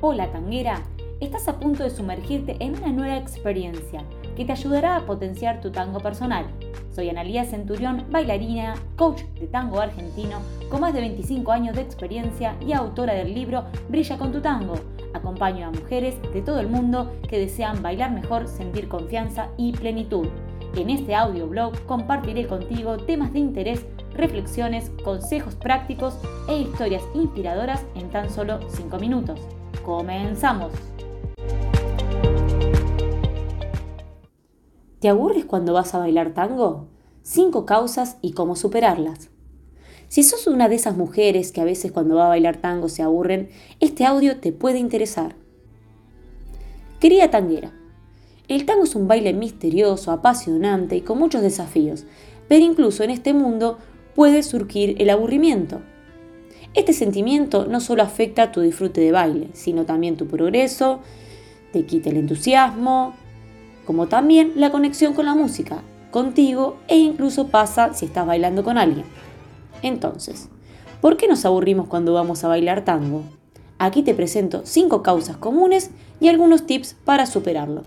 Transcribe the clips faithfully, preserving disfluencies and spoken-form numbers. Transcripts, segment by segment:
Hola tanguera, estás a punto de sumergirte en una nueva experiencia que te ayudará a potenciar tu tango personal. Soy Analía Centurión, bailarina, coach de tango argentino, con más de veinticinco años de experiencia y autora del libro Brilla con tu tango. Acompaño a mujeres de todo el mundo que desean bailar mejor, sentir confianza y plenitud. En este audioblog compartiré contigo temas de interés, reflexiones, consejos prácticos e historias inspiradoras en tan solo cinco minutos. ¡Comenzamos! ¿Te aburres cuando vas a bailar tango? Cinco causas y cómo superarlas. Si sos una de esas mujeres que a veces cuando va a bailar tango se aburren, este audio te puede interesar. Querida tanguera, el tango es un baile misterioso, apasionante y con muchos desafíos, pero incluso en este mundo puede surgir el aburrimiento. Este sentimiento no solo afecta tu disfrute de baile, sino también tu progreso, te quita el entusiasmo, como también la conexión con la música, contigo e incluso pasa si estás bailando con alguien. Entonces, ¿por qué nos aburrimos cuando vamos a bailar tango? Aquí te presento cinco causas comunes y algunos tips para superarlo.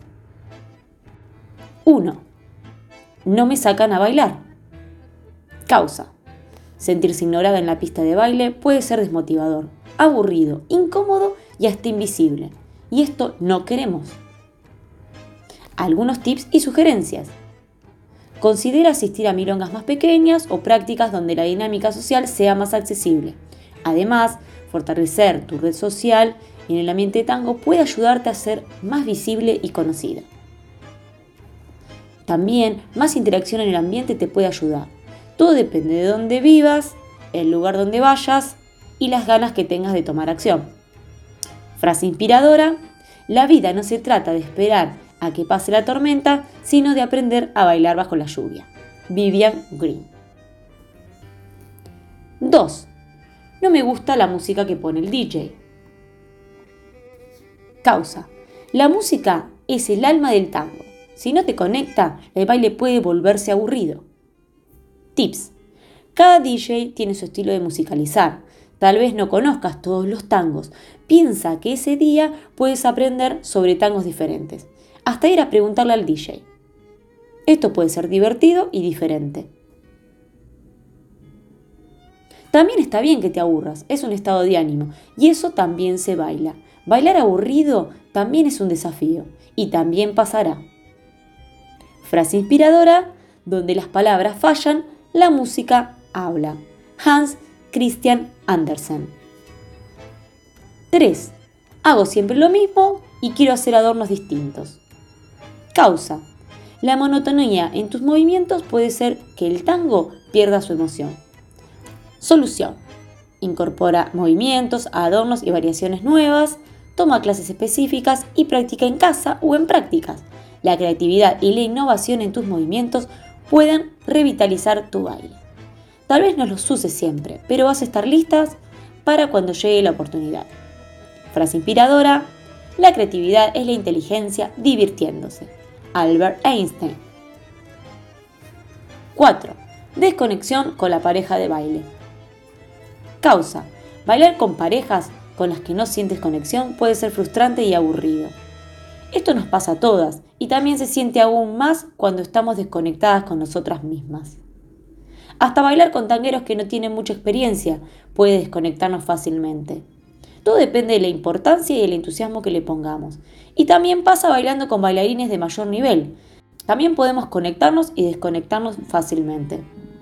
uno. No me sacan a bailar. Causa. Sentirse ignorada en la pista de baile puede ser desmotivador, aburrido, incómodo y hasta invisible. Y esto no queremos. Algunos tips y sugerencias. Considera asistir a milongas más pequeñas o prácticas donde la dinámica social sea más accesible. Además, fortalecer tu red social en el ambiente de tango puede ayudarte a ser más visible y conocida. También, más interacción en el ambiente te puede ayudar. Todo depende de dónde vivas, el lugar donde vayas y las ganas que tengas de tomar acción. Frase inspiradora: la vida no se trata de esperar a que pase la tormenta, sino de aprender a bailar bajo la lluvia. Vivian Green. dos. No me gusta la música que pone el D J. Causa. La música es el alma del tango. Si no te conecta, el baile puede volverse aburrido. Tips. Cada D J tiene su estilo de musicalizar. Tal vez no conozcas todos los tangos. Piensa que ese día puedes aprender sobre tangos diferentes. Hasta ir a preguntarle al D J. Esto puede ser divertido y diferente. También está bien que te aburras, es un estado de ánimo y eso también se baila. Bailar aburrido también es un desafío y también pasará. Frase inspiradora: donde las palabras fallan, la música habla. Hans Christian Andersen. tres. Hago siempre lo mismo y quiero hacer adornos distintos. Causa. La monotonía en tus movimientos puede ser que el tango pierda su emoción. Solución. Incorpora movimientos, adornos y variaciones nuevas. Toma clases específicas y practica en casa o en prácticas. La creatividad y la innovación en tus movimientos pueden revitalizar tu baile. Tal vez no los uses siempre, pero vas a estar listas para cuando llegue la oportunidad. Frase inspiradora: la creatividad es la inteligencia divirtiéndose. Albert Einstein. cuatro. Desconexión con la pareja de baile. Causa. Bailar con parejas con las que no sientes conexión puede ser frustrante y aburrido. Esto nos pasa a todas y también se siente aún más cuando estamos desconectadas con nosotras mismas. Hasta bailar con tangueros que no tienen mucha experiencia puede desconectarnos fácilmente. Todo depende de la importancia y el entusiasmo que le pongamos. Y también pasa bailando con bailarines de mayor nivel. También podemos conectarnos y desconectarnos fácilmente.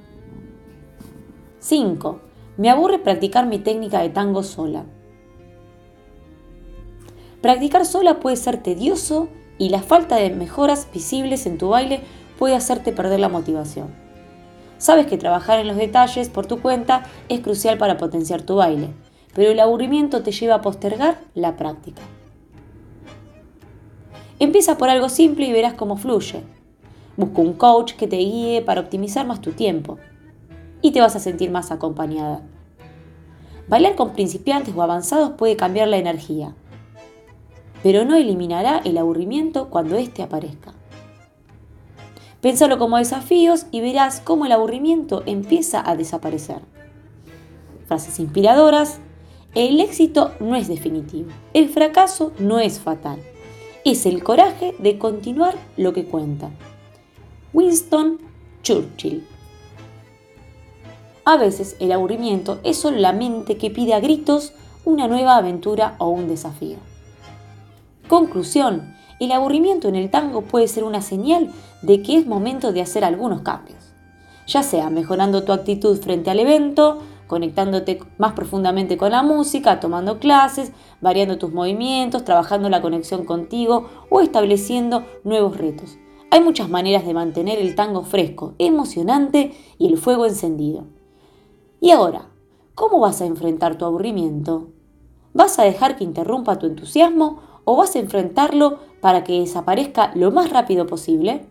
cinco. Me aburre practicar mi técnica de tango sola. Practicar sola puede ser tedioso y la falta de mejoras visibles en tu baile puede hacerte perder la motivación. Sabes que trabajar en los detalles por tu cuenta es crucial para potenciar tu baile, pero el aburrimiento te lleva a postergar la práctica. Empieza por algo simple y verás cómo fluye. Busca un coach que te guíe para optimizar más tu tiempo y te vas a sentir más acompañada. Bailar con principiantes o avanzados puede cambiar la energía, pero no eliminará el aburrimiento cuando éste aparezca. Pénsalo como desafíos y verás cómo el aburrimiento empieza a desaparecer. Frases inspiradoras: El éxito no es definitivo, el fracaso no es fatal. Es el coraje de continuar lo que cuenta. Winston Churchill. A veces el aburrimiento es solo la mente que pide a gritos una nueva aventura o un desafío. Conclusión, el aburrimiento en el tango puede ser una señal de que es momento de hacer algunos cambios, ya sea mejorando tu actitud frente al evento, conectándote más profundamente con la música, tomando clases, variando tus movimientos, trabajando la conexión contigo o estableciendo nuevos retos. Hay muchas maneras de mantener el tango fresco, emocionante y el fuego encendido. Y ahora, ¿cómo vas a enfrentar tu aburrimiento? ¿Vas a dejar que interrumpa tu entusiasmo o vas a enfrentarlo para que desaparezca lo más rápido posible?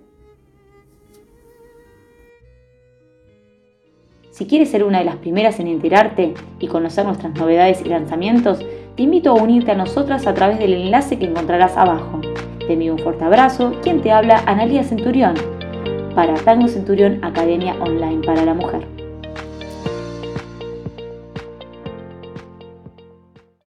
Si quieres ser una de las primeras en enterarte y conocer nuestras novedades y lanzamientos, te invito a unirte a nosotras a través del enlace que encontrarás abajo. Te envío un fuerte abrazo. Quien te habla, Analía Centurión, para Tango Centurión Academia Online para la Mujer.